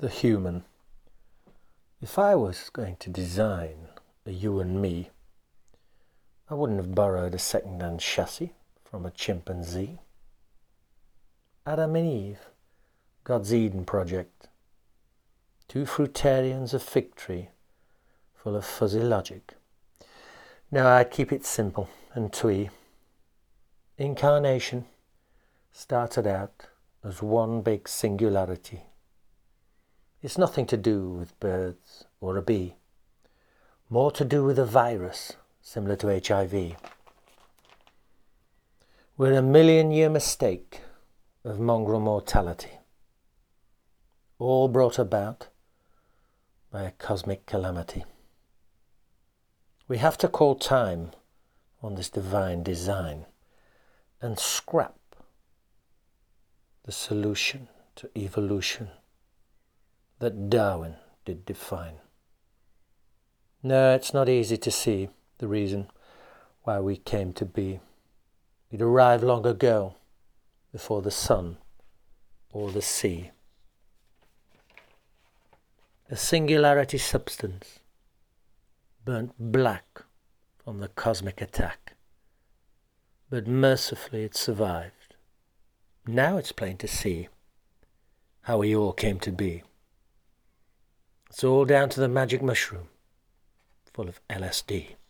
the human. If I was going to design a you and me, I wouldn't have borrowed a second-hand chassis from a chimpanzee. Adam and Eve, God's Eden project. Two fruitarians, a fig tree, full of fuzzy logic. No, I'd keep it simple and twee. Incarnation started out as one big singularity. It's nothing to do with birds or a bee. More to do with a virus, similar to HIV. We're a million-year mistake of mongrel mortality, all brought about by a cosmic calamity. We have to call time on this divine design and scrap the solution to evolution that Darwin did define. No, it's not easy to see the reason why we came to be. It arrived long ago, before the sun or the sea. A singularity substance, burnt black from the cosmic attack. But mercifully it survived. Now it's plain to see how we all came to be. It's all down to the magic mushroom, full of LSD.